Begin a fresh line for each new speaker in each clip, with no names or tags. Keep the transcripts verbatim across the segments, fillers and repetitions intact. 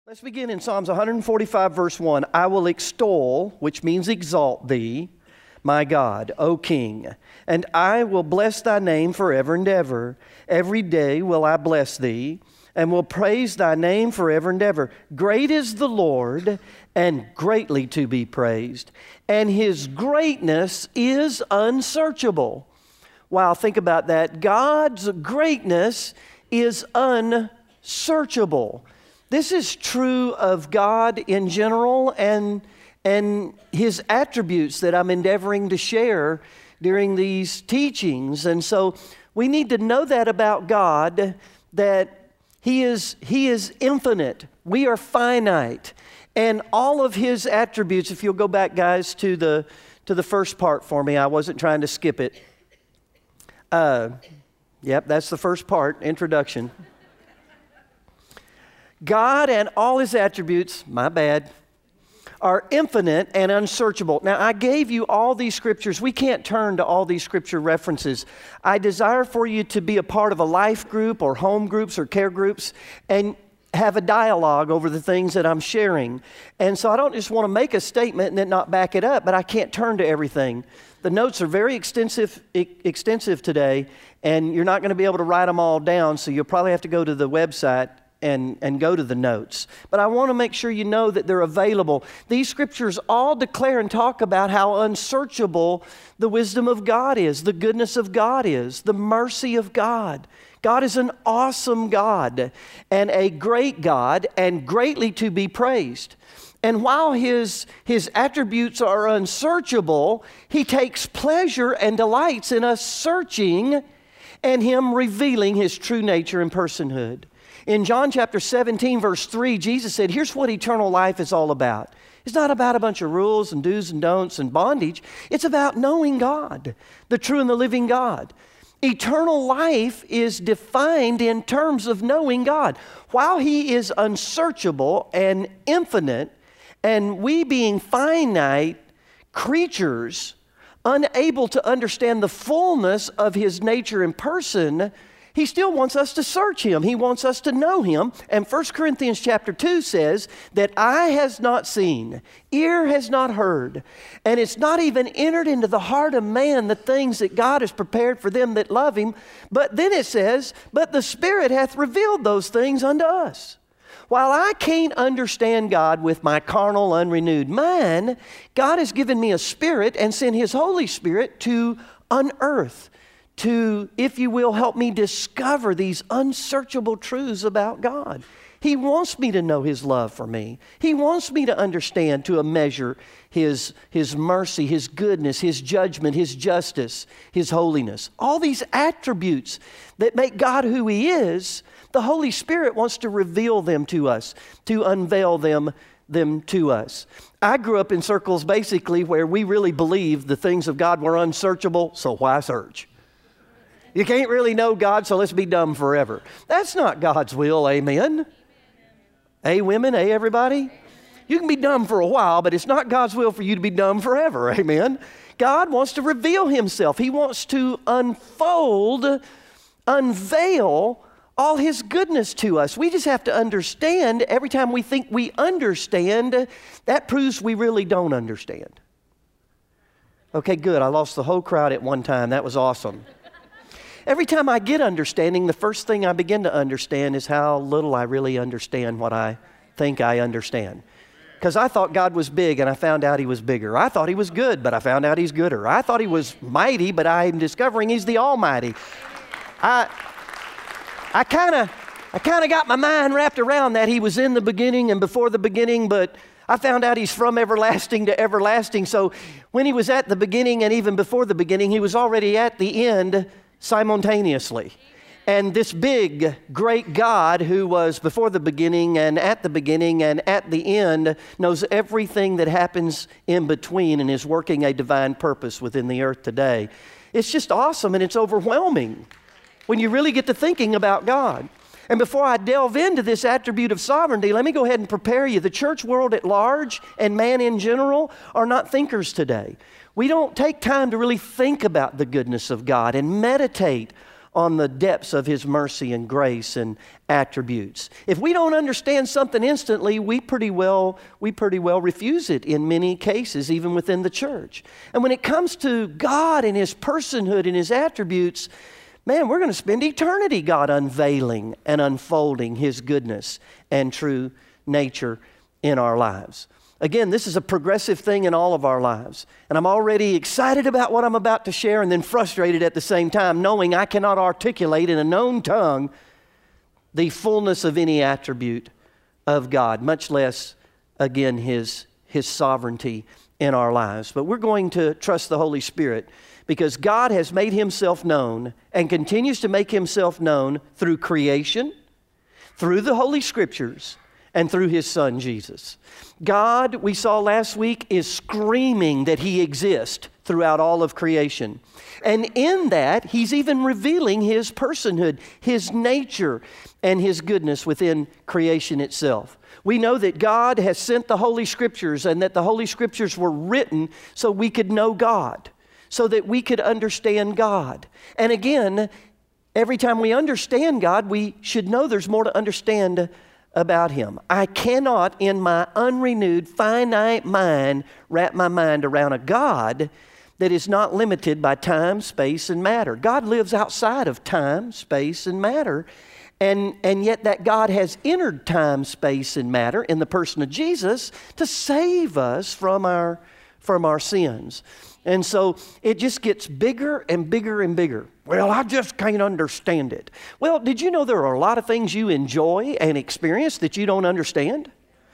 Let's begin in Psalms one forty-five, verse one. I will extol, which means exalt thee, my God, O King, and I will bless thy name forever and ever. Every day will I bless thee, and will praise thy name forever and ever. Great is the Lord, and greatly to be praised, and his greatness is unsearchable. Wow, think about that. God's greatness is unsearchable. This is true of God in general and, and his attributes that I'm endeavoring to share during these teachings. And so we need to know that about God, that he is, he is infinite. We are finite. And all of his attributes, if you'll go back, guys, to the, to the first part for me. I wasn't trying to skip it. Uh, yep, that's the first part, introduction. God and all his attributes, my bad, are infinite and unsearchable. Now, I gave you all these scriptures. We can't turn to all these scripture references. I desire for you to be a part of a life group or home groups or care groups and have a dialogue over the things that I'm sharing. And so I don't just want to make a statement and then not back it up, but I can't turn to everything. The notes are very extensive, e- extensive today, and you're not going to be able to write them all down, so you'll probably have to go to the website And, and go to the notes. But I want to make sure you know that they're available. These scriptures all declare and talk about how unsearchable the wisdom of God is, the goodness of God is, the mercy of God. God is an awesome God and a great God and greatly to be praised. And while his, his attributes are unsearchable, he takes pleasure and delights in us searching and him revealing his true nature and personhood. In John chapter seventeen, verse three, Jesus said, here's what eternal life is all about. It's not about a bunch of rules and do's and don'ts and bondage. It's about knowing God, the true and the living God. Eternal life is defined in terms of knowing God. While he is unsearchable and infinite, and we being finite creatures, unable to understand the fullness of his nature and person, he still wants us to search him. He wants us to know him. And First Corinthians chapter two says that eye has not seen, ear has not heard, and it's not even entered into the heart of man the things that God has prepared for them that love him. But then it says, but the Spirit hath revealed those things unto us. While I can't understand God with my carnal, unrenewed mind, God has given me a spirit and sent his Holy Spirit to unearth, to, if you will, help me discover these unsearchable truths about God. He wants me to know his love for me. He wants me to understand to a measure his, his mercy, his goodness, his judgment, his justice, his holiness. All these attributes that make God who he is, the Holy Spirit wants to reveal them to us, to unveil them, them to us. I grew up in circles basically where we really believed the things of God were unsearchable, so why search? You can't really know God, so let's be dumb forever. That's not God's will, amen? Hey, women, hey, everybody? You can be dumb for a while, but it's not God's will for you to be dumb forever, amen? God wants to reveal himself. He wants to unfold, unveil all his goodness to us. We just have to understand. Every time we think we understand, that proves we really don't understand. Okay, good. I lost the whole crowd at one time. That was awesome. Every time I get understanding, the first thing I begin to understand is how little I really understand what I think I understand. Because I thought God was big and I found out he was bigger. I thought he was good, but I found out he's gooder. I thought he was mighty, but I'm discovering he's the Almighty. I, I kind of I kind of got my mind wrapped around that he was in the beginning and before the beginning, but I found out he's from everlasting to everlasting. So when he was at the beginning and even before the beginning, he was already at the end simultaneously. And this big, great God who was before the beginning and at the beginning and at the end knows everything that happens in between and is working a divine purpose within the earth today. It's just awesome and it's overwhelming when you really get to thinking about God. And before I delve into this attribute of sovereignty, let me go ahead and prepare you. The church world at large and man in general are not thinkers today. We don't take time to really think about the goodness of God and meditate on the depths of His mercy and grace and attributes. If we don't understand something instantly, we pretty well we pretty well refuse it in many cases, even within the church. And when it comes to God and His personhood and His attributes, man, we're going to spend eternity, God, unveiling and unfolding His goodness and true nature in our lives. Again, this is a progressive thing in all of our lives. And I'm already excited about what I'm about to share and then frustrated at the same time, knowing I cannot articulate in a known tongue the fullness of any attribute of God, much less, again, His, His sovereignty in our lives. But we're going to trust the Holy Spirit because God has made Himself known and continues to make Himself known through creation, through the Holy Scriptures, and through His Son, Jesus. God, we saw last week, is screaming that He exists throughout all of creation. And in that, He's even revealing His personhood, His nature, and His goodness within creation itself. We know that God has sent the Holy Scriptures and that the Holy Scriptures were written so we could know God, so that we could understand God. And again, every time we understand God, we should know there's more to understand about Him. I cannot, in my unrenewed, finite mind, wrap my mind around a God that is not limited by time, space, and matter. God lives outside of time, space, and matter. And, and yet that God has entered time, space, and matter in the person of Jesus to save us from our, from our sins. And so it just gets bigger and bigger and bigger. Well, I just can't understand it. Well, did you know there are a lot of things you enjoy and experience that you don't understand?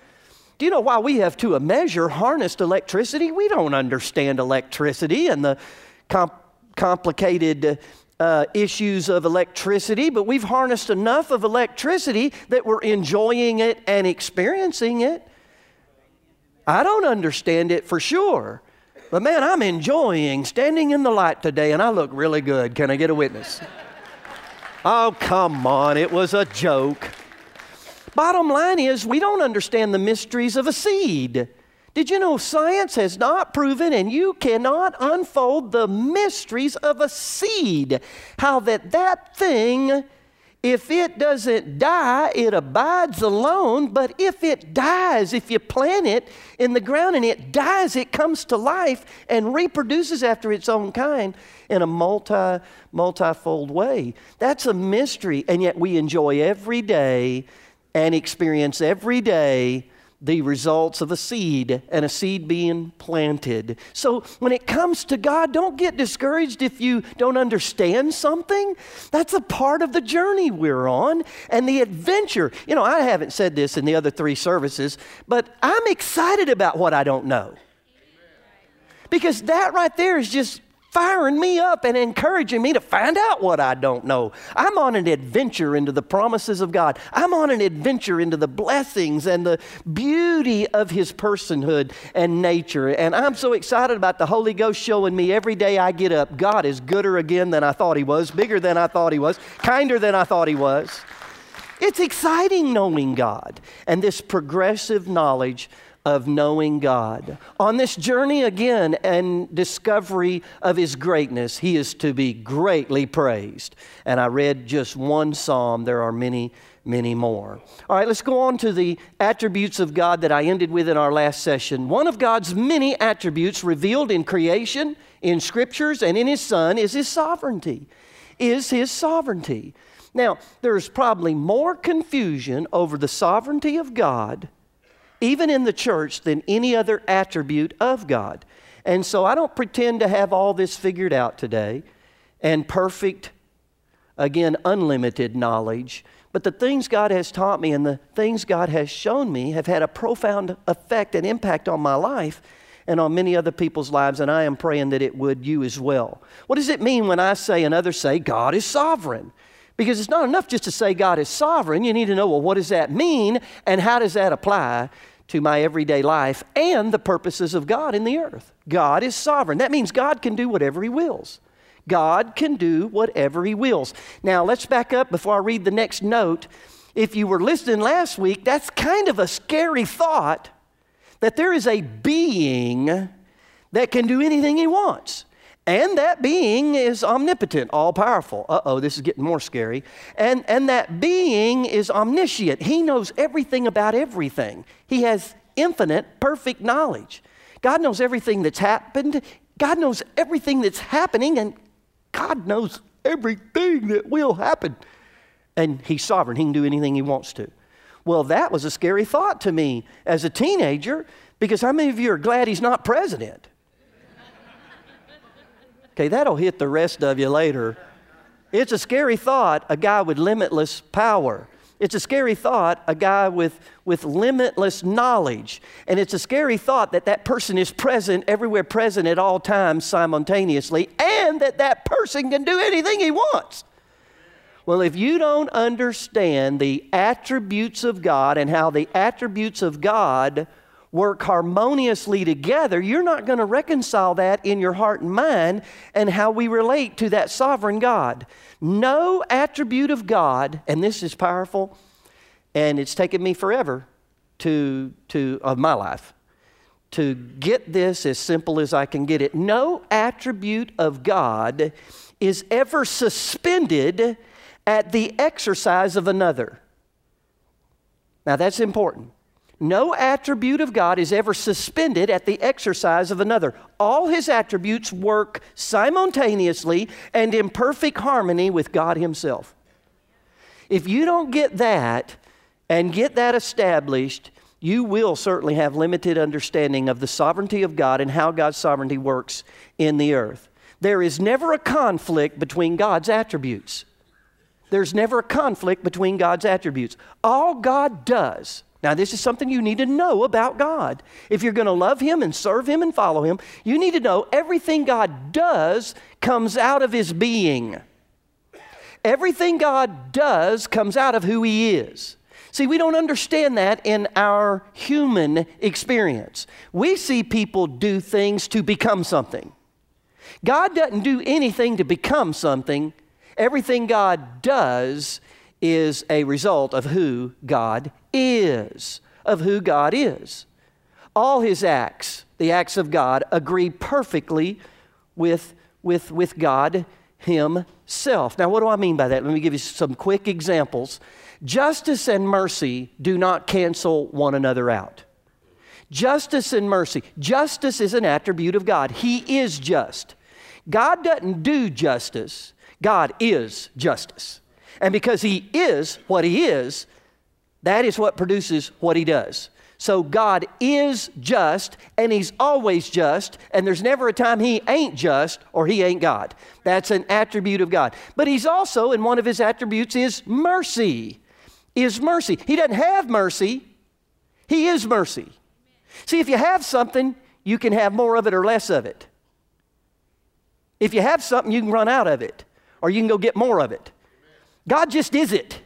Do you know why we have to a measure harnessed electricity? We don't understand electricity and the com- complicated uh, issues of electricity, but we've harnessed enough of electricity that we're enjoying it and experiencing it. I don't understand it for sure. But man, I'm enjoying standing in the light today, and I look really good. Can I get a witness? Oh, come on. It was a joke. Bottom line is, we don't understand the mysteries of a seed. Did you know science has not proven, and you cannot unfold the mysteries of a seed? How that that thing, if it doesn't die, it abides alone. But if it dies, if you plant it in the ground and it dies, it comes to life and reproduces after its own kind in a multi, multifold way. That's a mystery, and yet we enjoy every day and experience every day the results of a seed and a seed being planted. So when it comes to God, don't get discouraged if you don't understand something. That's a part of the journey we're on and the adventure. You know, I haven't said this in the other three services, but I'm excited about what I don't know. Because that right there is just firing me up and encouraging me to find out what I don't know. I'm on an adventure into the promises of God. I'm on an adventure into the blessings and the beauty of His personhood and nature. And I'm so excited about the Holy Ghost showing me every day I get up, God is gooder again than I thought He was, bigger than I thought He was, kinder than I thought He was. It's exciting knowing God and this progressive knowledge of knowing God. On this journey again and discovery of His greatness, He is to be greatly praised. And I read just one psalm. There are many, many more. All right, let's go on to the attributes of God that I ended with in our last session. One of God's many attributes revealed in creation, in Scriptures, and in His Son is His sovereignty. Is His sovereignty. Now, there's probably more confusion over the sovereignty of God even in the church, than any other attribute of God. And so I don't pretend to have all this figured out today and perfect, again, unlimited knowledge. But the things God has taught me and the things God has shown me have had a profound effect and impact on my life and on many other people's lives, and I am praying that it would you as well. What does it mean when I say and others say God is sovereign? Because it's not enough just to say God is sovereign. You need to know, well, what does that mean and how does that apply to my everyday life and the purposes of God in the earth? God is sovereign. That means God can do whatever He wills. God can do whatever He wills. Now, let's back up before I read the next note. If you were listening last week, that's kind of a scary thought that there is a being that can do anything He wants. And that being is omnipotent, all-powerful. Uh-oh, this is getting more scary. And, and that being is omniscient. He knows everything about everything. He has infinite, perfect knowledge. God knows everything that's happened. God knows everything that's happening, and God knows everything that will happen. And He's sovereign. He can do anything He wants to. Well, that was a scary thought to me as a teenager, because how many of you are glad He's not president? Okay, that'll hit the rest of you later. It's a scary thought, a guy with limitless power. It's a scary thought, a guy with, with limitless knowledge. And it's a scary thought that that person is present, everywhere present at all times simultaneously, and that that person can do anything he wants. Well, if you don't understand the attributes of God and how the attributes of God work harmoniously together, you're not going to reconcile that in your heart and mind and how we relate to that sovereign God. No attribute of God, and this is powerful, and it's taken me forever to, to of my life to get this as simple as I can get it. No attribute of God is ever suspended at the exercise of another. Now that's important. No attribute of God is ever suspended at the exercise of another. All His attributes work simultaneously and in perfect harmony with God Himself. If you don't get that and get that established, you will certainly have limited understanding of the sovereignty of God and how God's sovereignty works in the earth. There is never a conflict between God's attributes. There's never a conflict between God's attributes. All God does, now this is something you need to know about God. If you're going to love Him and serve Him and follow Him, you need to know everything God does comes out of His being. Everything God does comes out of who He is. See, we don't understand that in our human experience. We see people do things to become something. God doesn't do anything to become something. Everything God does is a result of who God is, of who God is. All His acts, the acts of God, agree perfectly with, with, with God Himself. Now, what do I mean by that? Let me give you some quick examples. Justice and mercy do not cancel one another out. Justice and mercy. Justice is an attribute of God. He is just. God doesn't do justice. God is justice. And because He is what He is, that is what produces what He does. So God is just, and He's always just, and there's never a time He ain't just or He ain't God. That's an attribute of God. But He's also, and one of His attributes is mercy, is mercy. He doesn't have mercy. He is mercy. See, if you have something, you can have more of it or less of it. If you have something, you can run out of it, or you can go get more of it. God just is it.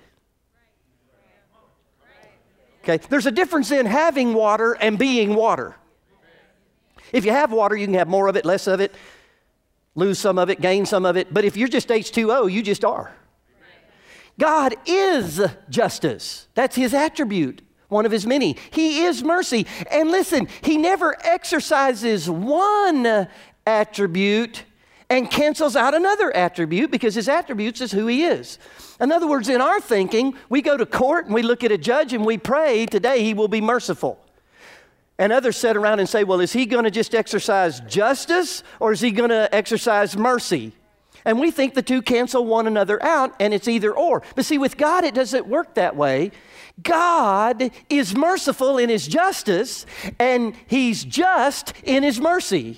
Okay, there's a difference in having water and being water. If you have water, you can have more of it, less of it, lose some of it, gain some of it. But if you're just H two O, you just are. God is justice. That's His attribute, one of His many. He is mercy. And listen, He never exercises one attribute and cancels out another attribute, because His attributes is who He is. In other words, in our thinking, we go to court and we look at a judge and we pray, today He will be merciful. And others sit around and say, well, is He going to just exercise justice, or is He going to exercise mercy? And we think the two cancel one another out, and it's either or. But see, with God, it doesn't work that way. God is merciful in His justice, and He's just in His mercy.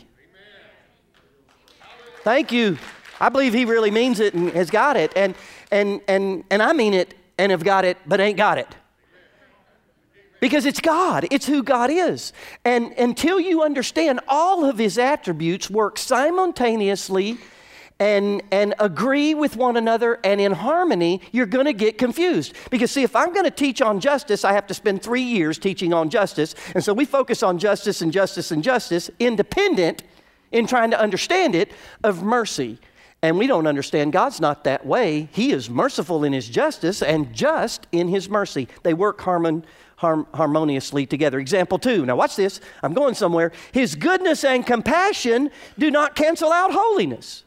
Thank you. I believe He really means it and has got it. And, and, and, and I mean it and have got it, but ain't got it. Because it's God. It's who God is. And until you understand all of His attributes work simultaneously and, and agree with one another and in harmony, you're going to get confused. Because see, if I'm going to teach on justice, I have to spend three years teaching on justice. And so we focus on justice and justice and justice, independent in trying to understand it, of mercy. And we don't understand God's not that way. He is merciful in His justice and just in His mercy. They work harmon, harm, harmoniously together. Example two. Now watch this. I'm going somewhere. His goodness and compassion do not cancel out holiness.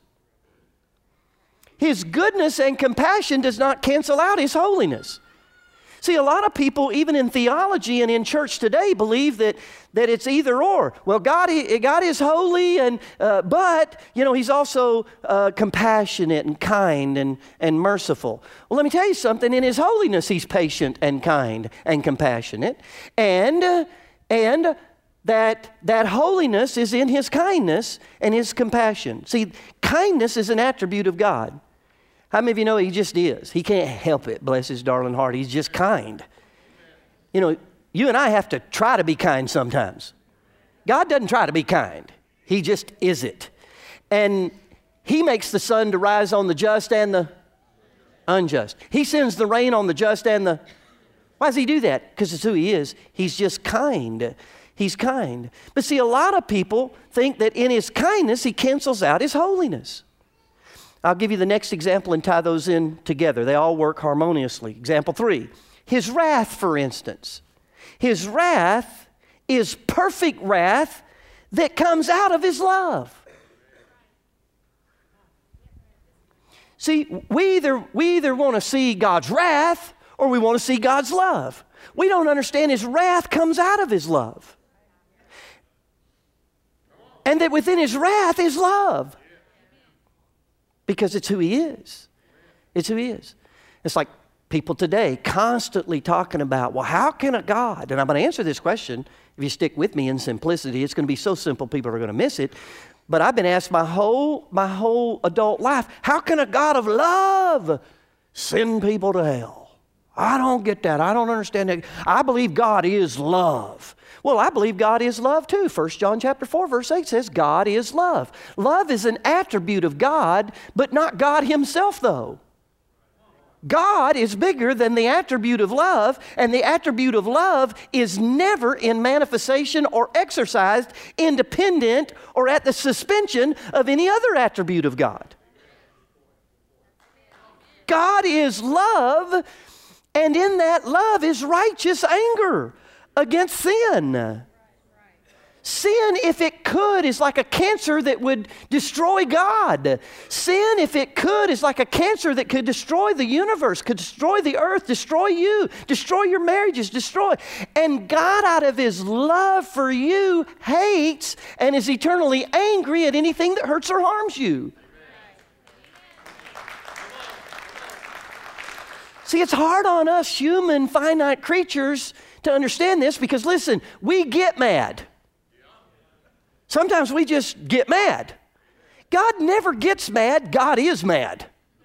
His goodness and compassion does not cancel out His holiness. See, a lot of people, even in theology and in church today, believe that, that it's either or. Well, God, God is holy, and uh, but, you know, He's also uh, compassionate and kind and, and merciful. Well, let me tell you something. In His holiness, He's patient and kind and compassionate. And, uh, and that, that holiness is in His kindness and His compassion. See, kindness is an attribute of God. How many of you know He just is? He can't help it, bless His darling heart. He's just kind. You know, you and I have to try to be kind sometimes. God doesn't try to be kind. He just is it. And He makes the sun to rise on the just and the unjust. He sends the rain on the just and the... Why does He do that? Because it's who He is. He's just kind. He's kind. But see, a lot of people think that in His kindness, He cancels out His holiness. I'll give you the next example and tie those in together. They all work harmoniously. Example three, His wrath, for instance. His wrath is perfect wrath that comes out of His love. See, we either, we either want to see God's wrath or we want to see God's love. We don't understand His wrath comes out of His love. And that within His wrath is love. Because it's who He is. It's who He is. It's like people today constantly talking about, well, how can a God? And I'm going to answer this question. If you stick with me in simplicity, it's going to be so simple people are going to miss it. But I've been asked my whole, my whole adult life, how can a God of love send people to hell? I don't get that. I don't understand that. I believe God is love. Well, I believe God is love too. First John chapter four, verse eight says God is love. Love is an attribute of God, but not God Himself though. God is bigger than the attribute of love, and the attribute of love is never in manifestation or exercised independent or at the suspension of any other attribute of God. God is love, and in that love is righteous anger against sin. Sin, if it could, is like a cancer that would destroy God. Sin, if it could, is like a cancer that could destroy the universe, could destroy the earth, destroy you, destroy your marriages, destroy. And God, out of His love for you, hates and is eternally angry at anything that hurts or harms you. See, it's hard on us human, finite creatures to understand this because, listen, we get mad. Sometimes we just get mad. God never gets mad. God is mad.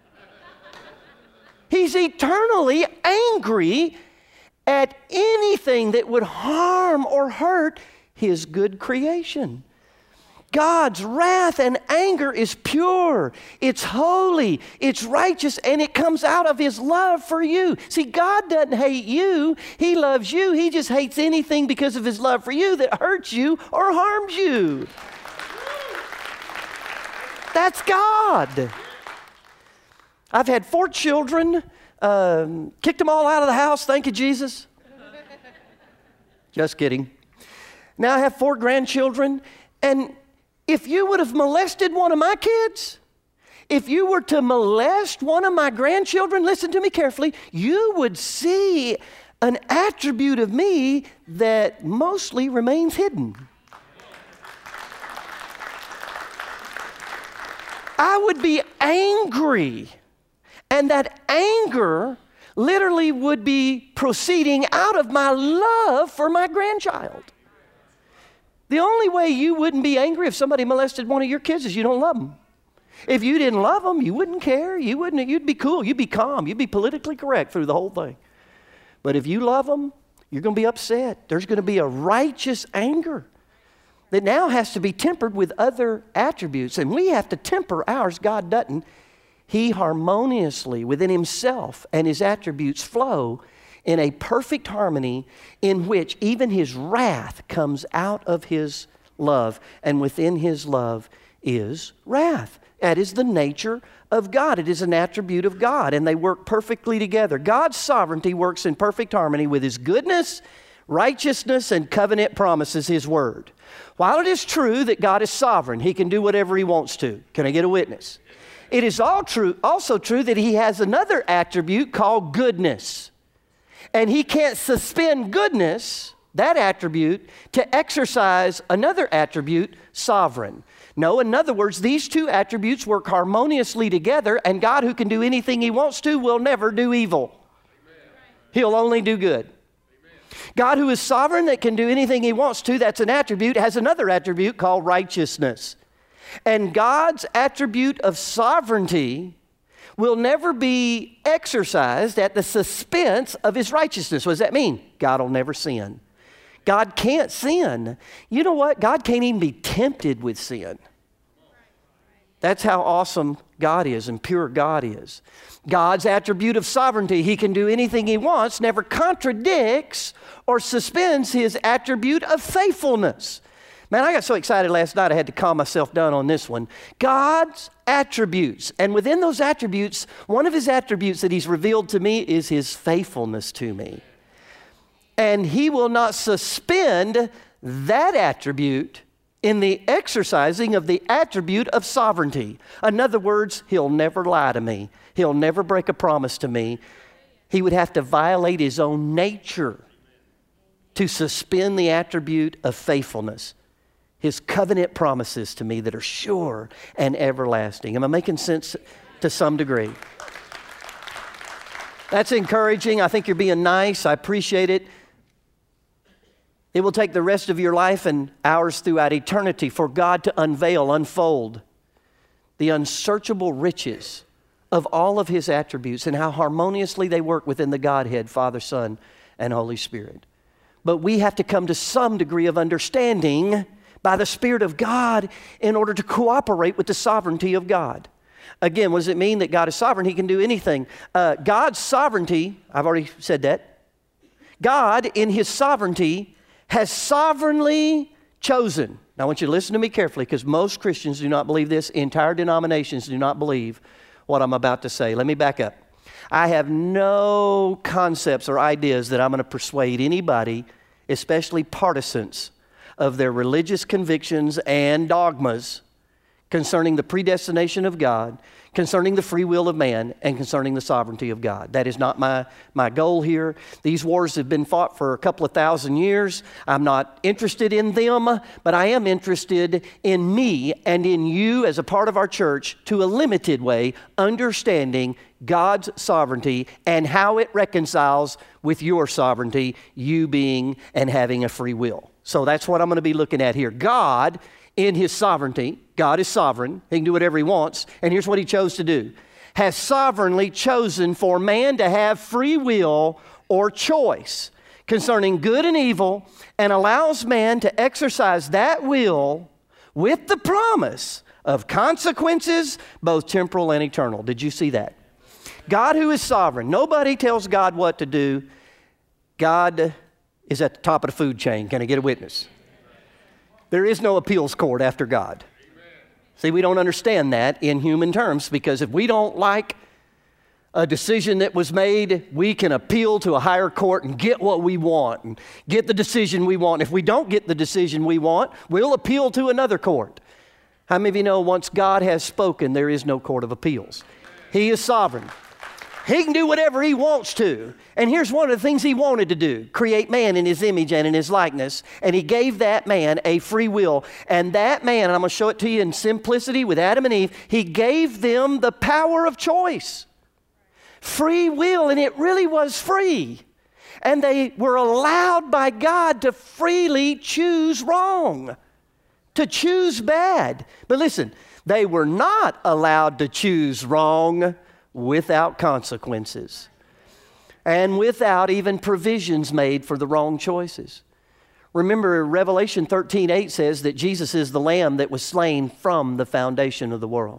He's eternally angry at anything that would harm or hurt His good creation. God's wrath and anger is pure, it's holy, it's righteous, and it comes out of His love for you. See, God doesn't hate you. He loves you. He just hates anything because of His love for you that hurts you or harms you. That's God. I've had four children, um, kicked them all out of the house, thank you, Jesus. Just kidding. Now I have four grandchildren, and if you would have molested one of my kids, if you were to molest one of my grandchildren, listen to me carefully, you would see an attribute of me that mostly remains hidden. I would be angry, and that anger literally would be proceeding out of my love for my grandchild. The only way you wouldn't be angry if somebody molested one of your kids is you don't love them. If you didn't love them, you wouldn't care. You wouldn't. You'd be cool. You'd be calm. You'd be politically correct through the whole thing. But if you love them, you're going to be upset. There's going to be a righteous anger that now has to be tempered with other attributes. And we have to temper ours. God doesn't. He harmoniously within Himself and His attributes flow in a perfect harmony in which even His wrath comes out of His love. And within His love is wrath. That is the nature of God. It is an attribute of God, and they work perfectly together. God's sovereignty works in perfect harmony with His goodness, righteousness, and covenant promises, His word. While it is true that God is sovereign, He can do whatever He wants to. Can I get a witness? It is all true, also true that He has another attribute called goodness. And He can't suspend goodness, that attribute, to exercise another attribute, sovereign. No, in other words, these two attributes work harmoniously together, and God, who can do anything He wants to, will never do evil. He'll only do good. God, who is sovereign, that can do anything He wants to, that's an attribute, has another attribute called righteousness. And God's attribute of sovereignty will never be exercised at the suspense of His righteousness. What does that mean? God will never sin. God can't sin. You know what? God can't even be tempted with sin. That's how awesome God is and pure God is. God's attribute of sovereignty, He can do anything He wants, never contradicts or suspends His attribute of faithfulness. Man, I got so excited last night I had to calm myself down on this one. God's attributes, and within those attributes, one of His attributes that He's revealed to me is His faithfulness to me. And He will not suspend that attribute in the exercising of the attribute of sovereignty. In other words, He'll never lie to me. He'll never break a promise to me. He would have to violate His own nature to suspend the attribute of faithfulness. His covenant promises to me that are sure and everlasting. Am I making sense to some degree? That's encouraging. I think you're being nice. I appreciate it. It will take the rest of your life and hours throughout eternity for God to unveil, unfold the unsearchable riches of all of His attributes and how harmoniously they work within the Godhead, Father, Son, and Holy Spirit. But we have to come to some degree of understanding by the Spirit of God in order to cooperate with the sovereignty of God. Again, what does it mean that God is sovereign? He can do anything. Uh, God's sovereignty, I've already said that. God, in His sovereignty, has sovereignly chosen. Now, I want you to listen to me carefully, because most Christians do not believe this. Entire denominations do not believe what I'm about to say. Let me back up. I have no concepts or ideas that I'm going to persuade anybody, especially partisans, of their religious convictions and dogmas concerning the predestination of God, concerning the free will of man, and concerning the sovereignty of God. That is not my, my goal here. These wars have been fought for a couple of thousand years. I'm not interested in them, but I am interested in me and in you as a part of our church to a limited way, understanding God's sovereignty and how it reconciles with your sovereignty, you being and having a free will. So that's what I'm going to be looking at here. God, in His sovereignty, God is sovereign. He can do whatever He wants. And here's what He chose to do. Has sovereignly chosen for man to have free will or choice concerning good and evil, and allows man to exercise that will with the promise of consequences, both temporal and eternal. Did you see that? God, who is sovereign. Nobody tells God what to do. God is at the top of the food chain. Can I get a witness? There is no appeals court after God. See, we don't understand that in human terms, because if we don't like a decision that was made, we can appeal to a higher court and get what we want and get the decision we want. If we don't get the decision we want, we'll appeal to another court. How many of you know once God has spoken, there is no court of appeals? He is sovereign. He can do whatever He wants to. And here's one of the things He wanted to do. Create man in His image and in His likeness. And He gave that man a free will. And that man, and I'm going to show it to you in simplicity with Adam and Eve, He gave them the power of choice. Free will, and it really was free. And they were allowed by God to freely choose wrong, to choose bad. But listen, they were not allowed to choose wrong without consequences and without even provisions made for the wrong choices. Remember, Revelation thirteen eight says that Jesus is the Lamb that was slain from the foundation of the world.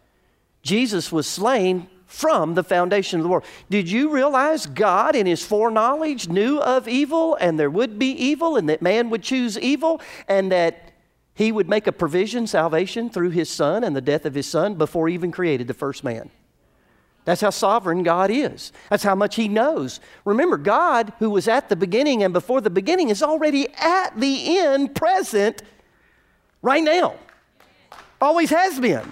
Jesus was slain from the foundation of the world. Did you realize God in His foreknowledge knew of evil and there would be evil and that man would choose evil and that He would make a provision, salvation, through His Son and the death of His Son before He even created the first man. That's how sovereign God is. That's how much He knows. Remember, God, who was at the beginning and before the beginning, is already at the end, present, right now. Always has been.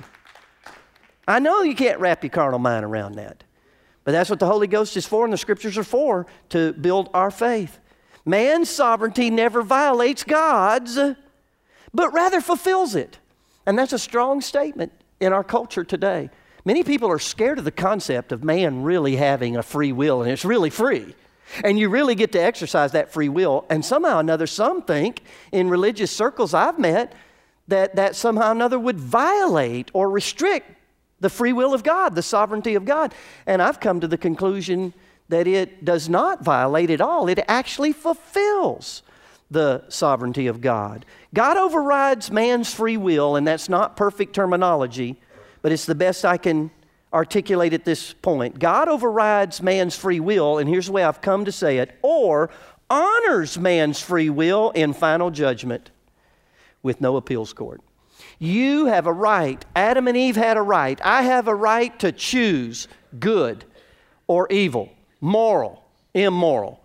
I know you can't wrap your carnal mind around that. But that's what the Holy Ghost is for and the Scriptures are for, to build our faith. Man's sovereignty never violates God's, but rather fulfills it. And that's a strong statement in our culture today. Many people are scared of the concept of man really having a free will, and it's really free. And you really get to exercise that free will. And somehow or another, some think in religious circles I've met that that somehow or another would violate or restrict the free will of God, the sovereignty of God. And I've come to the conclusion that it does not violate at all. It actually fulfills the sovereignty of God. God overrides man's free will, and that's not perfect terminology, but it's the best I can articulate at this point. God overrides man's free will, and here's the way I've come to say it, or honors man's free will in final judgment with no appeals court. You have a right. Adam and Eve had a right. I have a right to choose good or evil, moral, immoral,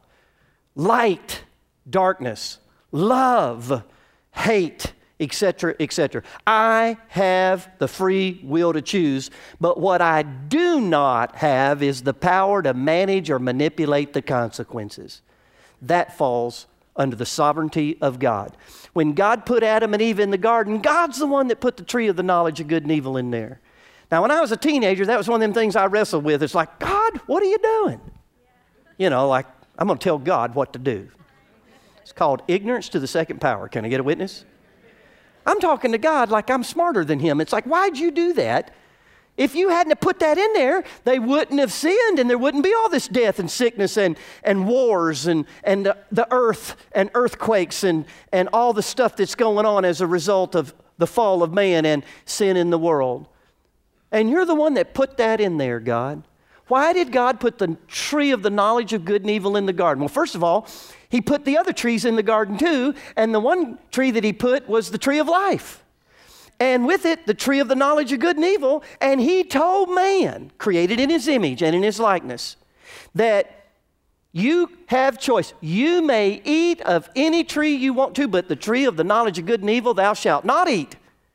light, darkness, love, hate, et cetera, et cetera. I have the free will to choose, but what I do not have is the power to manage or manipulate the consequences. That falls under the sovereignty of God. When God put Adam and Eve in the garden, God's the one that put the tree of the knowledge of good and evil in there. Now, when I was a teenager, that was one of them things I wrestled with. It's like, God, what are you doing? You know, like, I'm going to tell God what to do. It's called ignorance to the second power. Can I get a witness? I'm talking to God like I'm smarter than Him. It's like, why'd you do that? If you hadn't have put that in there, they wouldn't have sinned, and there wouldn't be all this death and sickness and, and wars and, and the, the earth and earthquakes and, and all the stuff that's going on as a result of the fall of man and sin in the world. And you're the one that put that in there, God. Why did God put the tree of the knowledge of good and evil in the garden? Well, first of all, He put the other trees in the garden too, and the one tree that He put was the tree of life. And with it, the tree of the knowledge of good and evil. And He told man, created in His image and in His likeness, that you have choice. You may eat of any tree you want to, but the tree of the knowledge of good and evil thou shalt not eat.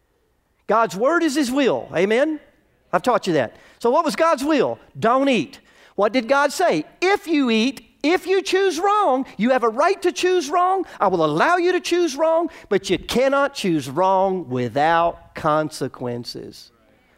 God's word is His will. Amen? I've taught you that. So what was God's will? Don't eat. What did God say? If you eat, if you choose wrong, you have a right to choose wrong. I will allow you to choose wrong, but you cannot choose wrong without consequences.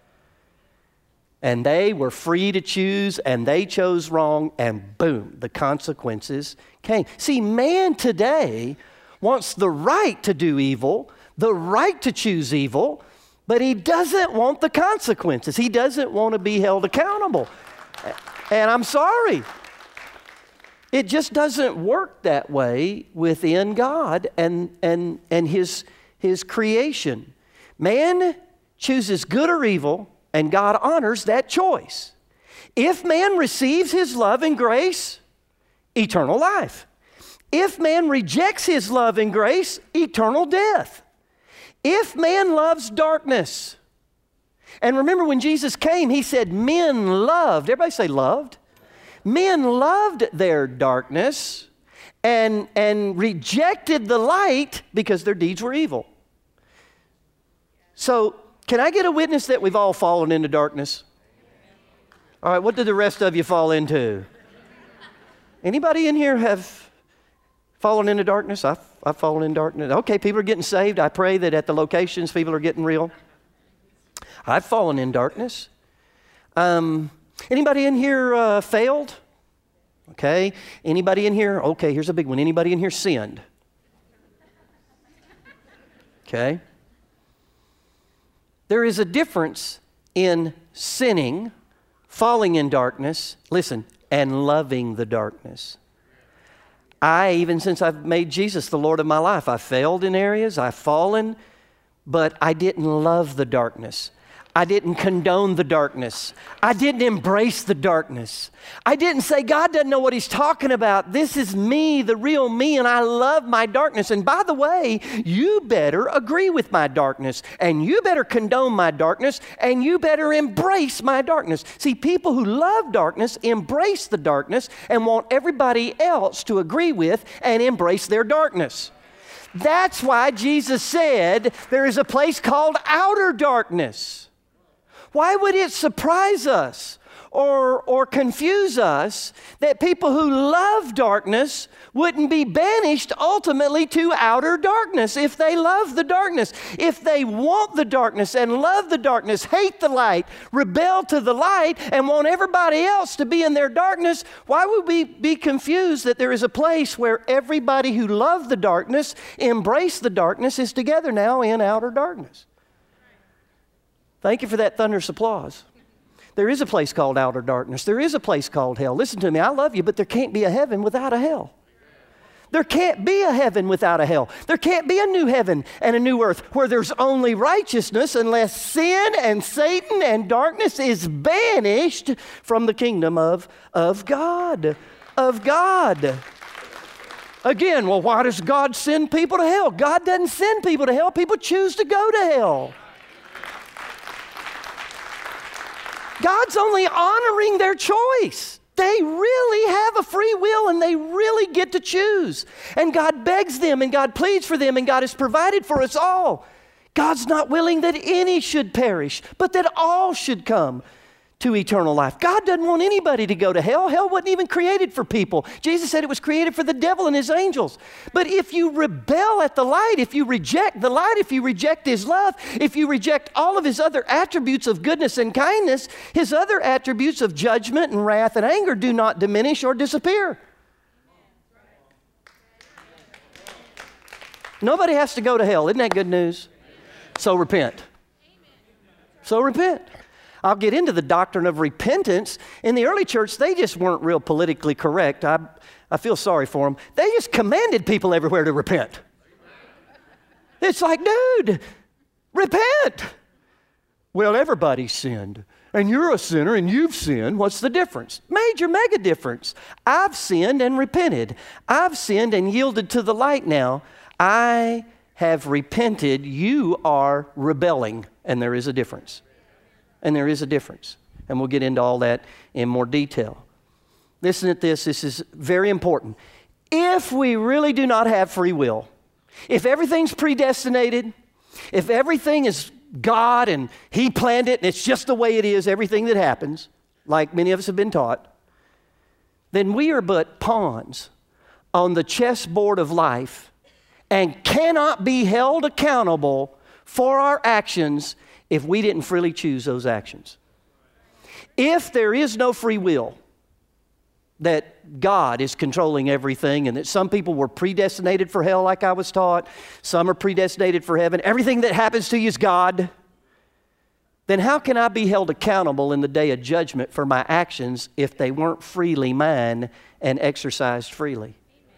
And they were free to choose, and they chose wrong, and boom, the consequences came. See, man today wants the right to do evil, the right to choose evil, but he doesn't want the consequences. He doesn't want to be held accountable. And I'm sorry. It just doesn't work that way within God and, and, and his, his creation. Man chooses good or evil, and God honors that choice. If man receives His love and grace, eternal life. If man rejects His love and grace, eternal death. If man loves darkness, and remember when Jesus came, He said men loved, everybody say loved. Men loved their darkness and, and rejected the light because their deeds were evil. So, can I get a witness that we've all fallen into darkness? All right, what did the rest of you fall into? Anybody in here have fallen into darkness? I've, I've fallen in darkness. Okay, people are getting saved. I pray that at the locations, people are getting real. I've fallen in darkness. Um... Anybody in here uh, failed? Okay. Anybody in here? Okay, here's a big one. Anybody in here sinned? Okay. There is a difference in sinning, falling in darkness, listen, and loving the darkness. I, even since I've made Jesus the Lord of my life, I've failed in areas, I've fallen, but I didn't love the darkness. I didn't condone the darkness. I didn't embrace the darkness. I didn't say, God doesn't know what he's talking about. This is me, the real me, and I love my darkness. And by the way, you better agree with my darkness, and you better condone my darkness, and you better embrace my darkness. See, people who love darkness embrace the darkness and want everybody else to agree with and embrace their darkness. That's why Jesus said there is a place called outer darkness. Why would it surprise us or, or confuse us that people who love darkness wouldn't be banished ultimately to outer darkness if they love the darkness? If they want the darkness and love the darkness, hate the light, rebel to the light, and want everybody else to be in their darkness, why would we be confused that there is a place where everybody who loved the darkness, embraced the darkness, is together now in outer darkness? Thank you for that thunderous applause. There is a place called outer darkness. There is a place called hell. Listen to me, I love you, but there can't be a heaven without a hell. There can't be a heaven without a hell. There can't be a new heaven and a new earth where there's only righteousness unless sin and Satan and darkness is banished from the kingdom of, of God. Of God. Again, well, why does God send people to hell? God doesn't send people to hell. People choose to go to hell. God's only honoring their choice. They really have a free will and they really get to choose. And God begs them and God pleads for them and God has provided for us all. God's not willing that any should perish, but that all should come to eternal life. God doesn't want anybody to go to hell. Hell wasn't even created for people. Jesus said it was created for the devil and his angels. But if you rebel at the light, if you reject the light, if you reject his love, if you reject all of his other attributes of goodness and kindness, his other attributes of judgment and wrath and anger do not diminish or disappear. Nobody has to go to hell. Isn't that good news? So repent. So repent. I'll get into the doctrine of repentance. In the early church, they just weren't real politically correct. I, I feel sorry for them. They just commanded people everywhere to repent. It's like, dude, repent. Well, everybody's sinned. And you're a sinner and you've sinned. What's the difference? Major, mega difference. I've sinned and repented. I've sinned and yielded to the light now. I have repented. You are rebelling. And there is a difference. And there is a difference. And we'll get into all that in more detail. Listen to this. This is very important. If we really do not have free will, if everything's predestinated, if everything is God and He planned it and it's just the way it is, everything that happens, like many of us have been taught, then we are but pawns on the chessboard of life and cannot be held accountable for our actions if we didn't freely choose those actions. If there is no free will, that God is controlling everything and that some people were predestinated for hell like I was taught, some are predestinated for heaven, everything that happens to you is God, then how can I be held accountable in the day of judgment for my actions if they weren't freely mine and exercised freely?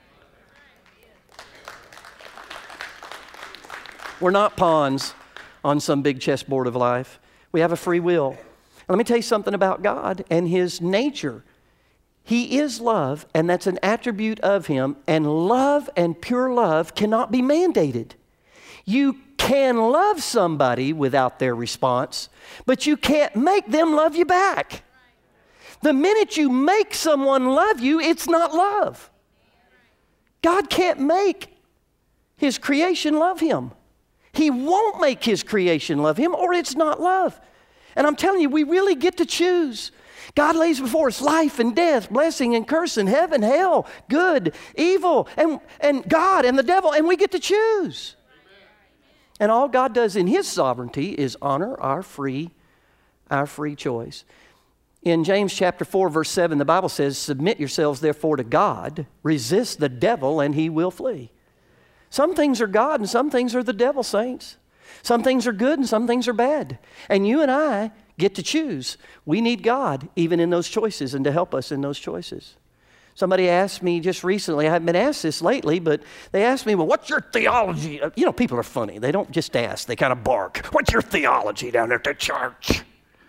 We're not pawns on some big chessboard of life. We have a free will. Let me tell you something about God and His nature. He is love, and that's an attribute of Him, and love and pure love cannot be mandated. You can love somebody without their response, but you can't make them love you back. The minute you make someone love you, it's not love. God can't make His creation love Him. He won't make His creation love Him, or it's not love. And I'm telling you, we really get to choose. God lays before us life and death, blessing and cursing, heaven, hell, good, evil, and, and God and the devil, and we get to choose. And all God does in His sovereignty is honor our free, our free choice. In James chapter four, verse seven, the Bible says, "Submit yourselves therefore to God, resist the devil, and he will flee." Some things are God and some things are the devil, saints. Some things are good and some things are bad. And you and I get to choose. We need God even in those choices and to help us in those choices. Somebody asked me just recently, I haven't been asked this lately, but they asked me, well, what's your theology? You know, people are funny. They don't just ask, they kind of bark. What's your theology down there at the church?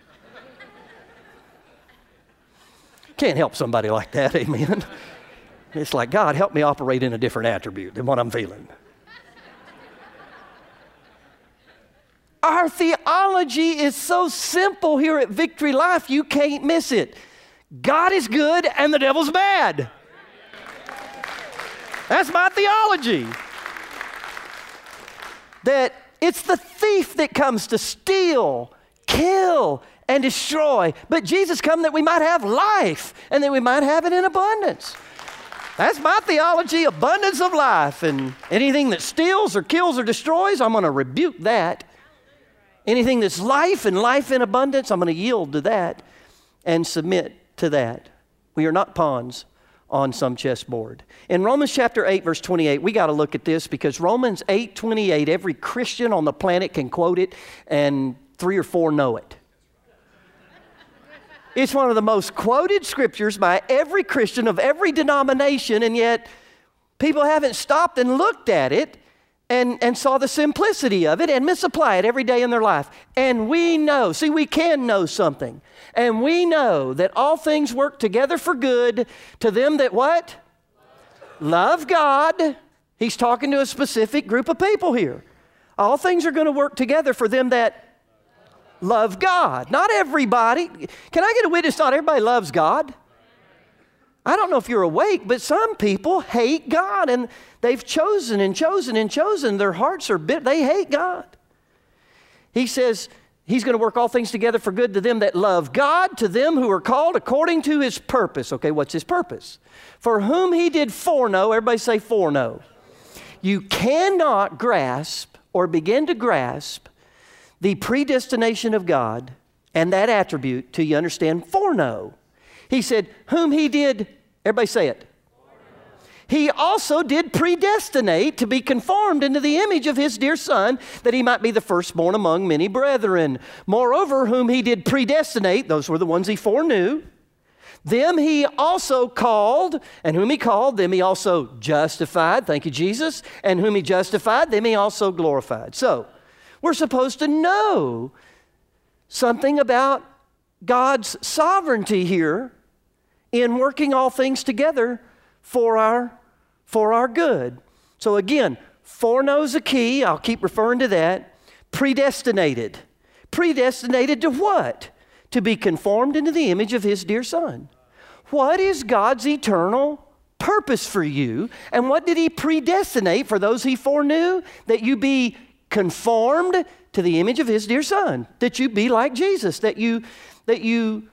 Can't help somebody like that, amen? It's like, God, help me operate in a different attribute than what I'm feeling. Our theology is so simple here at Victory Life, you can't miss it. God is good and the devil's bad. That's my theology. That it's the thief that comes to steal, kill, and destroy. But Jesus come that we might have life and that we might have it in abundance. That's my theology, abundance of life. And anything that steals or kills or destroys, I'm going to rebuke that. Anything that's life and life in abundance, I'm going to yield to that and submit to that. We are not pawns on some chessboard. In Romans chapter eight, verse twenty-eight, we got to look at this because Romans eight twenty-eight, every Christian on the planet can quote it and three or four know it. It's one of the most quoted scriptures by every Christian of every denomination, and yet people haven't stopped and looked at it and, and saw the simplicity of it and misapply it every day in their life. And we know, see, we can know something. And we know that all things work together for good to them that what? Love God. He's talking to a specific group of people here. All things are going to work together for them that love God. Not everybody. Can I get a witness? Not everybody loves God. I don't know if you're awake, but some people hate God, and they've chosen and chosen and chosen. Their hearts are bitter. They hate God. He says he's going to work all things together for good to them that love God, to them who are called according to his purpose. Okay, what's his purpose? For whom he did foreknow. Everybody say foreknow. You cannot grasp or begin to grasp the predestination of God and that attribute till you understand foreknow. He said, whom he did, everybody say it. He also did predestinate to be conformed into the image of his dear Son, that he might be the firstborn among many brethren. Moreover, whom he did predestinate, those were the ones he foreknew, them he also called, and whom he called, them he also justified. Thank you, Jesus. And whom he justified, them he also glorified. So, we're supposed to know something about God's sovereignty here in working all things together for our, for our good. So again, foreknow's a key. I'll keep referring to that. Predestinated. Predestinated to what? To be conformed into the image of his dear Son. What is God's eternal purpose for you? And what did he predestinate for those he foreknew? That you be conformed to the image of his dear Son, that you be like Jesus, that you, that you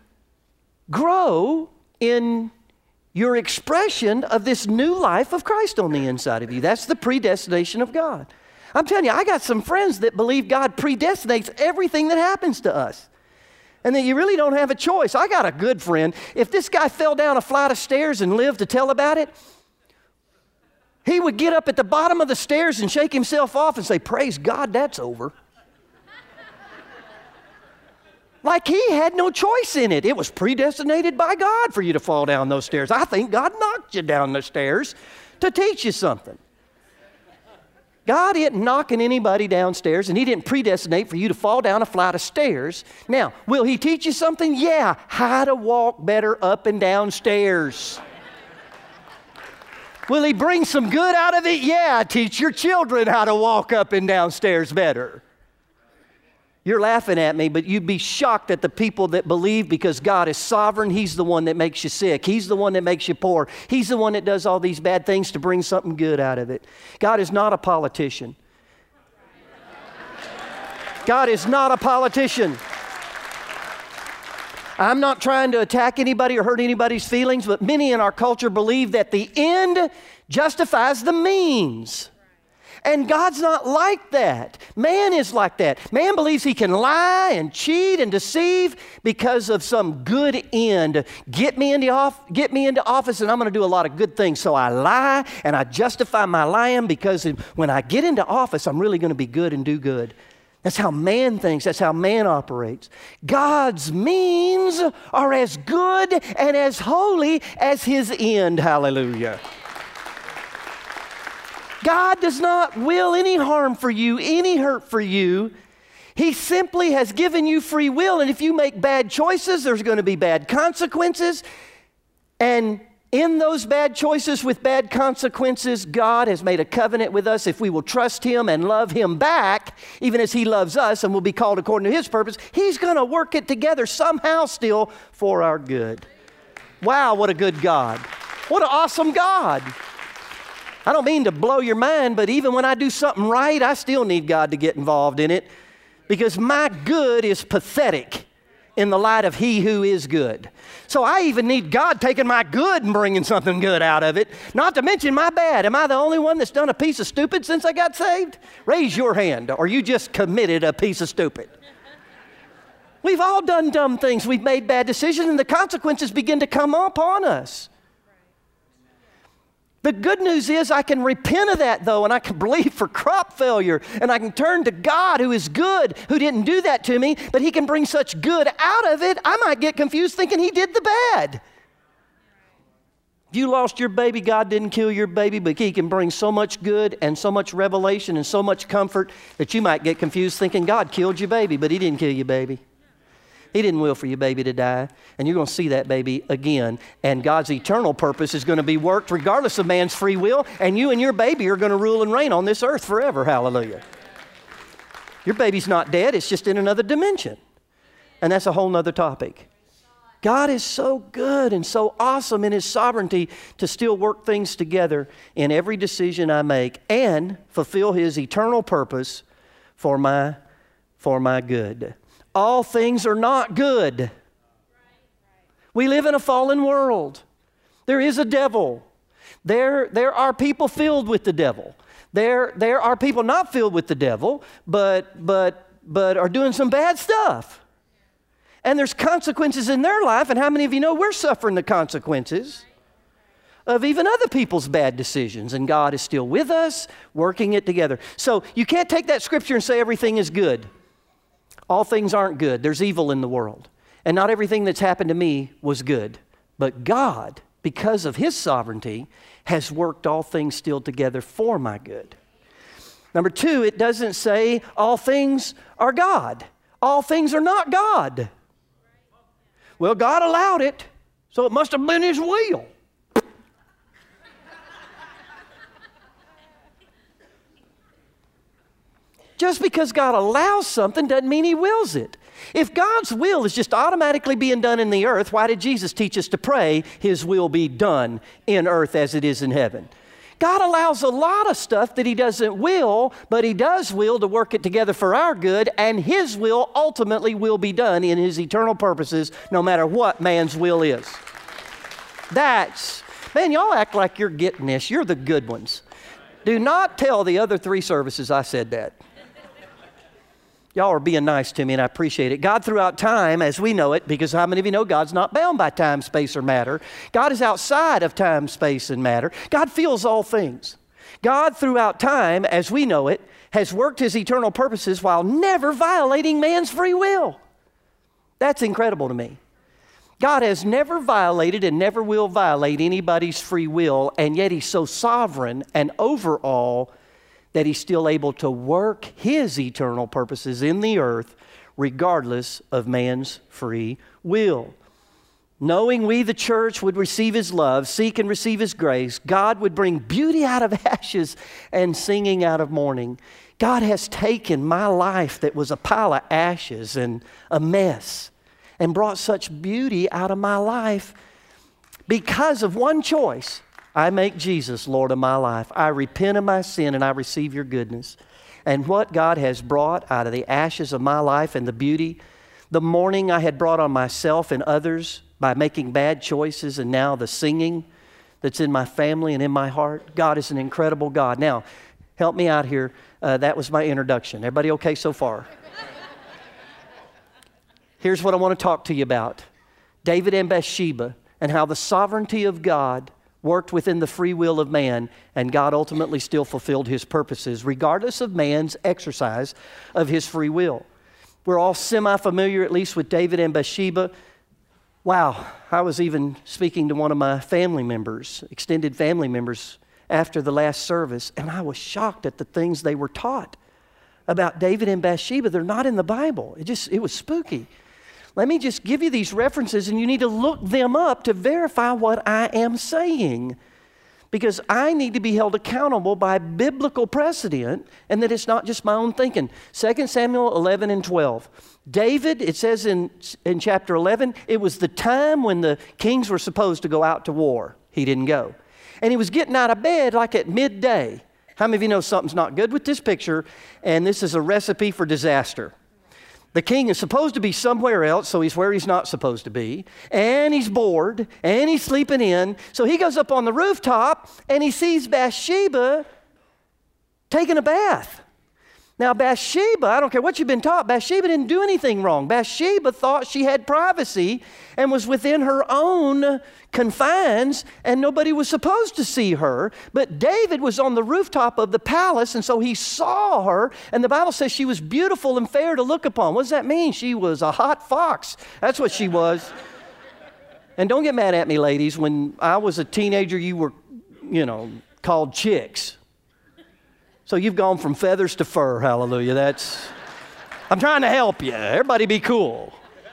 grow in your expression of this new life of Christ on the inside of you. That's the predestination of God. I'm telling you, I got some friends that believe God predestinates everything that happens to us, and that you really don't have a choice. I got a good friend. If this guy fell down a flight of stairs and lived to tell about it, he would get up at the bottom of the stairs and shake himself off and say, praise God, that's over. Like he had no choice in it. It was predestinated by God for you to fall down those stairs. I think God knocked you down the stairs to teach you something. God isn't knocking anybody downstairs, and he didn't predestinate for you to fall down a flight of stairs. Now, will he teach you something? Yeah, how to walk better up and down stairs. Will he bring some good out of it? Yeah, teach your children how to walk up and down stairs better. You're laughing at me, but you'd be shocked at the people that believe because God is sovereign, he's the one that makes you sick. He's the one that makes you poor. He's the one that does all these bad things to bring something good out of it. God is not a politician. God is not a politician. I'm not trying to attack anybody or hurt anybody's feelings, but many in our culture believe that the end justifies the means. And God's not like that. Man is like that. Man believes he can lie and cheat and deceive because of some good end. Get me into, off, get me into office and I'm going to do a lot of good things. So I lie and I justify my lying because when I get into office, I'm really going to be good and do good. That's how man thinks. That's how man operates. God's means are as good and as holy as His end. Hallelujah. God does not will any harm for you, any hurt for you. He simply has given you free will, and if you make bad choices, there's going to be bad consequences. And in those bad choices with bad consequences, God has made a covenant with us. If we will trust Him and love Him back, even as He loves us and will be called according to His purpose, He's going to work it together somehow still for our good. Wow, what a good God. What an awesome God. I don't mean to blow your mind, but even when I do something right, I still need God to get involved in it, because my good is pathetic in the light of He who is good. So I even need God taking my good and bringing something good out of it, not to mention my bad. Am I the only one that's done a piece of stupid since I got saved? Raise your hand, or you just committed a piece of stupid. We've all done dumb things. We've made bad decisions, and the consequences begin to come upon us. The good news is I can repent of that, though, and I can believe for crop failure, and I can turn to God who is good, who didn't do that to me, but He can bring such good out of it, I might get confused thinking He did the bad. If you lost your baby, God didn't kill your baby, but He can bring so much good and so much revelation and so much comfort that you might get confused thinking God killed your baby, but He didn't kill your baby. He didn't will for your baby to die, and you're going to see that baby again, and God's eternal purpose is going to be worked regardless of man's free will, and you and your baby are going to rule and reign on this earth forever. Hallelujah. Your baby's not dead. It's just in another dimension, and that's a whole nother topic. God is so good and so awesome in His sovereignty to still work things together in every decision I make and fulfill His eternal purpose for my, for my good. All things are not good. We live in a fallen world. There is a devil. There, there are people filled with the devil. There, there are people not filled with the devil, but, but, but are doing some bad stuff. And there's consequences in their life, and how many of you know we're suffering the consequences of even other people's bad decisions, and God is still with us, working it together. So you can't take that scripture and say everything is good. All things aren't good. There's evil in the world. And not everything that's happened to me was good. But God, because of His sovereignty, has worked all things still together for my good. Number two, it doesn't say all things are God. All things are not God. Well, God allowed it, so it must have been His will. Just because God allows something doesn't mean He wills it. If God's will is just automatically being done in the earth, why did Jesus teach us to pray, His will be done in earth as it is in heaven? God allows a lot of stuff that He doesn't will, but He does will to work it together for our good, and His will ultimately will be done in His eternal purposes, no matter what man's will is. That's, man, y'all act like you're getting this. You're the good ones. Do not tell the other three services I said that. Y'all are being nice to me, and I appreciate it. God throughout time, as we know it, because how many of you know God's not bound by time, space, or matter? God is outside of time, space, and matter. God feels all things. God throughout time, as we know it, has worked His eternal purposes while never violating man's free will. That's incredible to me. God has never violated and never will violate anybody's free will, and yet He's so sovereign and over all that He's still able to work His eternal purposes in the earth regardless of man's free will. Knowing we, the church, would receive His love, seek and receive His grace, God would bring beauty out of ashes and singing out of mourning. God has taken my life that was a pile of ashes and a mess and brought such beauty out of my life because of one choice. I make Jesus Lord of my life. I repent of my sin and I receive your goodness. And what God has brought out of the ashes of my life and the beauty, the mourning I had brought on myself and others by making bad choices, and now the singing that's in my family and in my heart. God is an incredible God. Now, help me out here. Uh, that was my introduction. Everybody okay so far? Here's what I want to talk to you about. David and Bathsheba and how the sovereignty of God worked within the free will of man, and God ultimately still fulfilled his purposes, regardless of man's exercise of his free will. We're all semi-familiar, at least, with David and Bathsheba. Wow, I was even speaking to one of my family members, extended family members, after the last service, and I was shocked at the things they were taught about David and Bathsheba. They're not in the Bible. It just, it was spooky. Let me just give you these references, and you need to look them up to verify what I am saying, because I need to be held accountable by biblical precedent, and that it's not just my own thinking. Second Samuel eleven and twelve. David, it says in, in chapter eleven, it was the time when the kings were supposed to go out to war. He didn't go. And he was getting out of bed like at midday. How many of you know something's not good with this picture, and this is a recipe for disaster? The king is supposed to be somewhere else, so he's where he's not supposed to be. And he's bored, and he's sleeping in. So he goes up on the rooftop, and he sees Bathsheba taking a bath. Now, Bathsheba, I don't care what you've been taught, Bathsheba didn't do anything wrong. Bathsheba thought she had privacy and was within her own confines, and nobody was supposed to see her. But David was on the rooftop of the palace, and so he saw her, and the Bible says she was beautiful and fair to look upon. What does that mean? She was a hot fox. That's what she was. And don't get mad at me, ladies. When I was a teenager, you were, you know, called chicks. So you've gone from feathers to fur, hallelujah. That's, I'm trying to help you. Everybody be cool.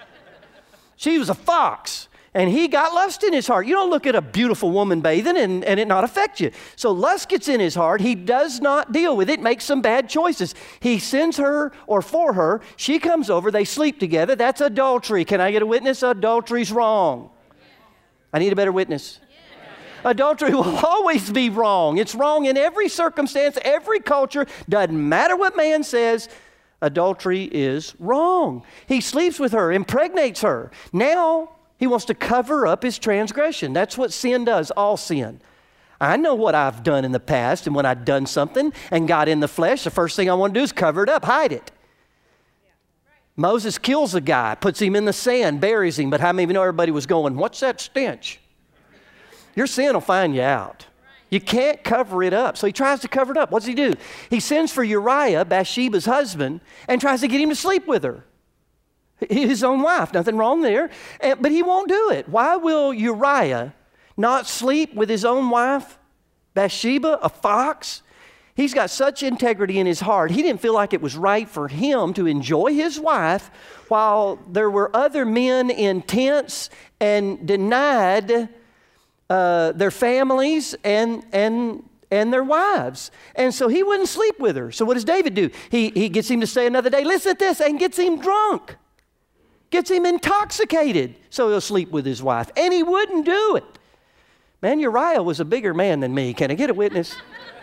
She was a fox, and he got lust in his heart. You don't look at a beautiful woman bathing and, and it not affect you. So lust gets in his heart. He does not deal with it, makes some bad choices. He sends her or for her. She comes over. They sleep together. That's adultery. Can I get a witness? Adultery's wrong. I need a better witness. Adultery will always be wrong. It's wrong in every circumstance, every culture. Doesn't matter what man says. Adultery is wrong. He sleeps with her, impregnates her. Now he wants to cover up his transgression. That's what sin does, all sin. I know what I've done in the past, and when I've done something and got in the flesh, the first thing I want to do is cover it up, hide it. Moses kills a guy, puts him in the sand, buries him, but how many of you know everybody was going, what's that stench? Your sin will find you out. You can't cover it up. So he tries to cover it up. What does he do? He sends for Uriah, Bathsheba's husband, and tries to get him to sleep with her. His own wife. Nothing wrong there. But he won't do it. Why will Uriah not sleep with his own wife, Bathsheba, a fox? He's got such integrity in his heart. He didn't feel like it was right for him to enjoy his wife while there were other men in tents and denied Uh, their families and and and their wives. And so he wouldn't sleep with her. So what does David do? He, he gets him to stay another day. Listen to this, and gets him drunk. Gets him intoxicated so he'll sleep with his wife. And he wouldn't do it. Man, Uriah was a bigger man than me. Can I get a witness?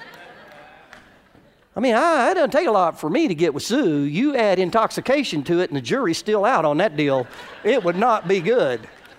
I mean, I, it doesn't take a lot for me to get with Sue. You add intoxication to it and the jury's still out on that deal. It would not be good.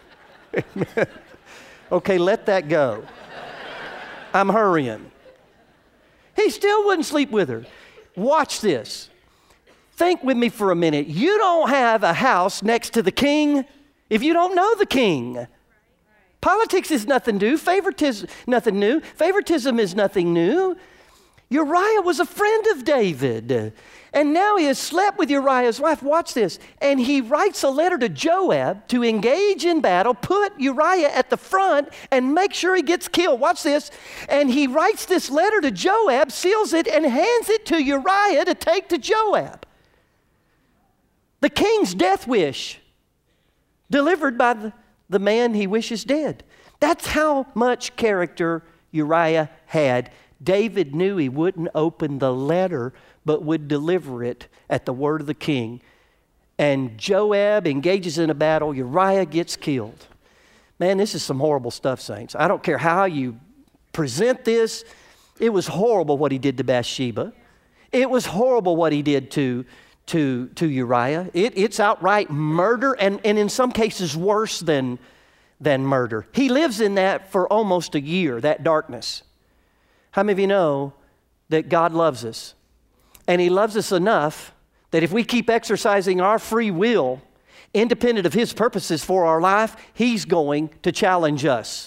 Okay, let that go. I'm hurrying. He still wouldn't sleep with her. Watch this. Think with me for a minute. You don't have a house next to the king if you don't know the king. Politics is nothing new. Favoritism, nothing new. Favoritism is nothing new. Uriah was a friend of David. And now he has slept with Uriah's wife. Watch this. And he writes a letter to Joab to engage in battle, put Uriah at the front, and make sure he gets killed. Watch this. And he writes this letter to Joab, seals it, and hands it to Uriah to take to Joab. The king's death wish, delivered by the, the man he wishes dead. That's how much character Uriah had. David knew he wouldn't open the letter, but would deliver it at the word of the king. And Joab engages in a battle. Uriah gets killed. Man, this is some horrible stuff, saints. I don't care how you present this. It was horrible what he did to Bathsheba. It was horrible what he did to, to, to Uriah. It, it's outright murder, and, and in some cases worse than, than murder. He lives in that for almost a year, that darkness. How many of you know that God loves us? And he loves us enough that if we keep exercising our free will, independent of his purposes for our life, he's going to challenge us.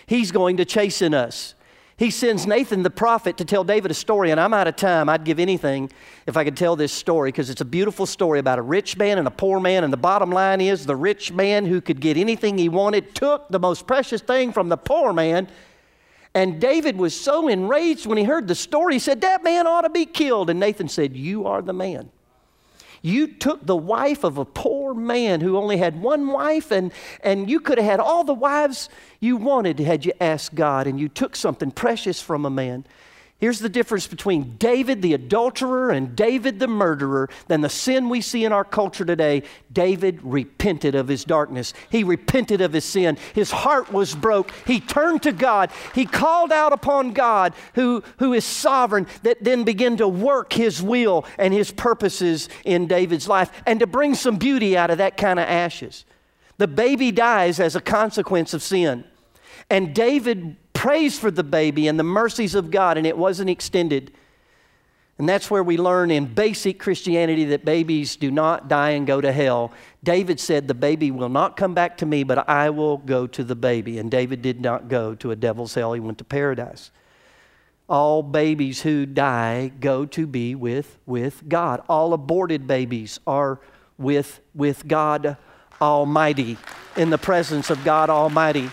He's going to chasten us. He sends Nathan the prophet to tell David a story, and I'm out of time. I'd give anything if I could tell this story because it's a beautiful story about a rich man and a poor man, and the bottom line is the rich man who could get anything he wanted took the most precious thing from the poor man, and David was so enraged when he heard the story, he said, that man ought to be killed, and Nathan said, you are the man. You took the wife of a poor man who only had one wife, and, and you could have had all the wives you wanted had you asked God, and you took something precious from a man. Here's the difference between David the adulterer and David the murderer than the sin we see in our culture today. David repented of his darkness. He repented of his sin. His heart was broke. He turned to God. He called out upon God who, who is sovereign, that then began to work his will and his purposes in David's life and to bring some beauty out of that kind of ashes. The baby dies as a consequence of sin. And David prays for the baby and the mercies of God, and it wasn't extended. And that's where we learn in basic Christianity that babies do not die and go to hell. David said, the baby will not come back to me, but I will go to the baby. And David did not go to a devil's hell. He went to paradise. All babies who die go to be with, with God. All aborted babies are with, with God Almighty, in the presence of God Almighty.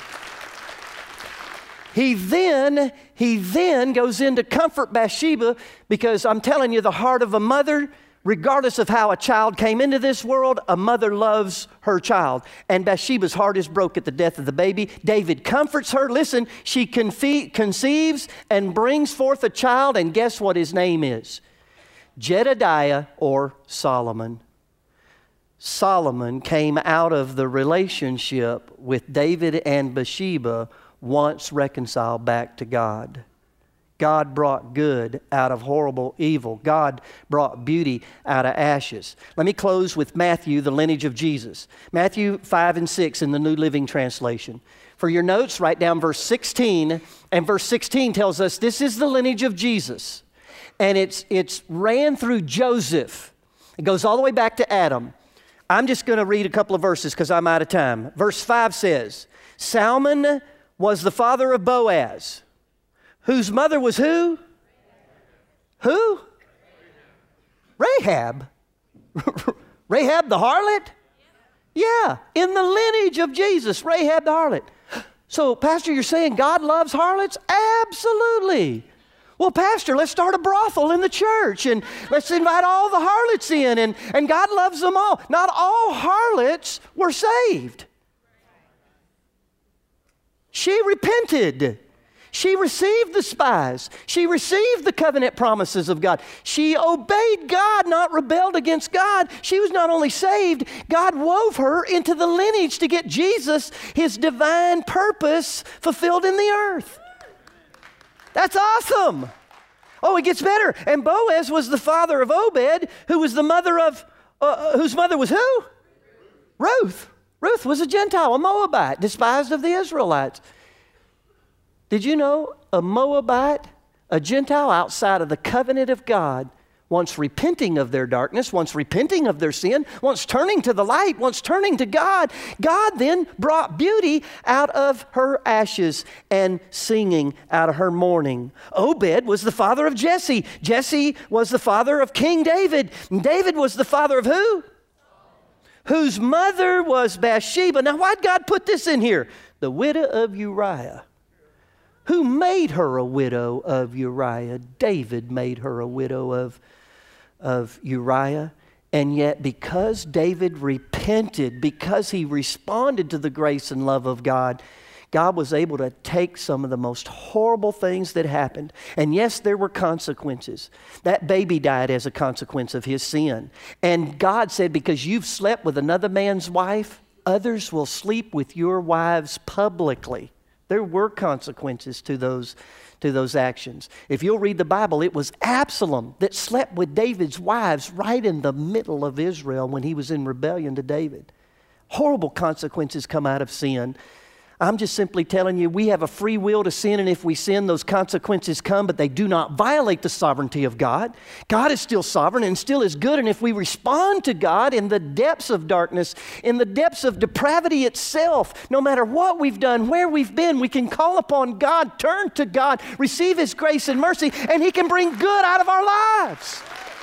He then, he then goes in to comfort Bathsheba because I'm telling you, the heart of a mother, regardless of how a child came into this world, a mother loves her child. And Bathsheba's heart is broke at the death of the baby. David comforts her. Listen, she confe- conceives and brings forth a child, and guess what his name is? Jedediah, or Solomon. Solomon came out of the relationship with David and Bathsheba once reconciled back to God. God brought good out of horrible evil. God brought beauty out of ashes. Let me close with Matthew, the lineage of Jesus. Matthew five and six in the New Living Translation. For your notes, write down verse sixteen. And verse sixteen tells us this is the lineage of Jesus. And it's, it's ran through Joseph. It goes all the way back to Adam. I'm just going to read a couple of verses because I'm out of time. Verse five says, Salmon was the father of Boaz, whose mother was who? Who? Rahab. Rahab the harlot? Yeah, in the lineage of Jesus, Rahab the harlot. So, Pastor, you're saying God loves harlots? Absolutely. Well, Pastor, let's start a brothel in the church and let's invite all the harlots in, and, and God loves them all. Not all harlots were saved. She repented. She received the spies. She received the covenant promises of God. She obeyed God, not rebelled against God. She was not only saved, God wove her into the lineage to get Jesus, his divine purpose, fulfilled in the earth. That's awesome. Oh, it gets better. And Boaz was the father of Obed, who was the mother of, uh, whose mother was who? Ruth. Ruth was a Gentile, a Moabite, despised of the Israelites. Did you know a Moabite, a Gentile outside of the covenant of God, once repenting of their darkness, once repenting of their sin, once turning to the light, once turning to God, God then brought beauty out of her ashes and singing out of her mourning. Obed was the father of Jesse. Jesse was the father of King David. And David was the father of who? Whose mother was Bathsheba. Now, why'd God put this in here? The widow of Uriah. Who made her a widow of Uriah? David made her a widow of, of Uriah. And yet, because David repented, because he responded to the grace and love of God, God was able to take some of the most horrible things that happened. And yes, there were consequences. That baby died as a consequence of his sin. And God said, because you've slept with another man's wife, others will sleep with your wives publicly. There were consequences to those, to those actions. If you'll read the Bible, it was Absalom that slept with David's wives right in the middle of Israel when he was in rebellion to David. Horrible consequences come out of sin. I'm just simply telling you, we have a free will to sin, and if we sin, those consequences come, but they do not violate the sovereignty of God. God is still sovereign and still is good, and if we respond to God in the depths of darkness, in the depths of depravity itself, no matter what we've done, where we've been, we can call upon God, turn to God, receive His grace and mercy, and He can bring good out of our lives.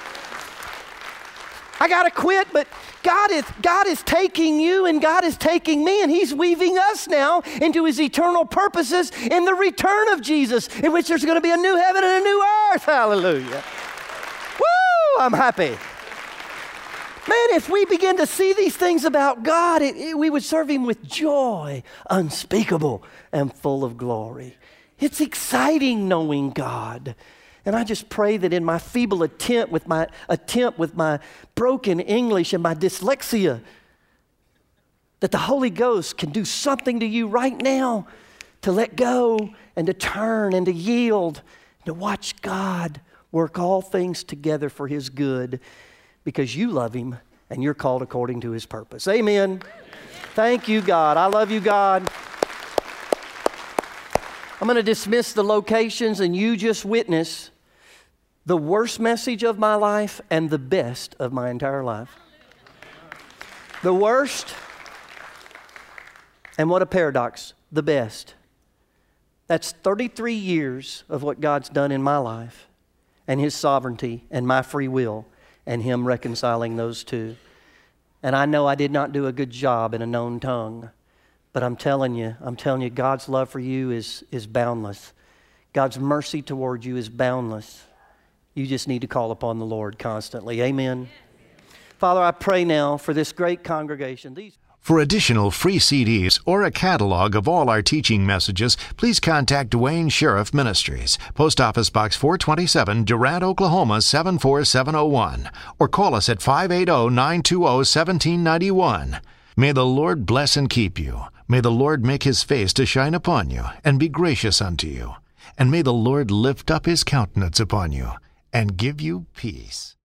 I got to quit, but God is, God is taking you and God is taking me, and He's weaving us now into His eternal purposes in the return of Jesus, in which there's going to be a new heaven and a new earth. Hallelujah. Woo! I'm happy. Man, if we begin to see these things about God, it, it, we would serve Him with joy unspeakable and full of glory. It's exciting knowing God. And I just pray that in my feeble attempt with my attempt with my broken English and my dyslexia, that the Holy Ghost can do something to you right now to let go and to turn and to yield and to watch God work all things together for His good, because you love Him and you're called according to His purpose. Amen. Amen. Thank you, God. I love you, God. I'm going to dismiss the locations, and you just witness the worst message of my life and the best of my entire life. The worst, and what a paradox, the best. That's thirty-three years of what God's done in my life, and His sovereignty and my free will, and Him reconciling those two. And I know I did not do a good job in a known tongue, but I'm telling you, I'm telling you, God's love for you is, is boundless. God's mercy toward you is boundless. You just need to call upon the Lord constantly. Amen. Father, I pray now for this great congregation. These
For additional free C Ds or a catalog of all our teaching messages, please contact Dwayne Sheriff Ministries, Post Office Box four twenty-seven, Durant, Oklahoma seven four seven oh one, or call us at five eight zero, nine two zero, one seven nine one. May the Lord bless and keep you. May the Lord make His face to shine upon you and be gracious unto you. And may the Lord lift up His countenance upon you and give you peace.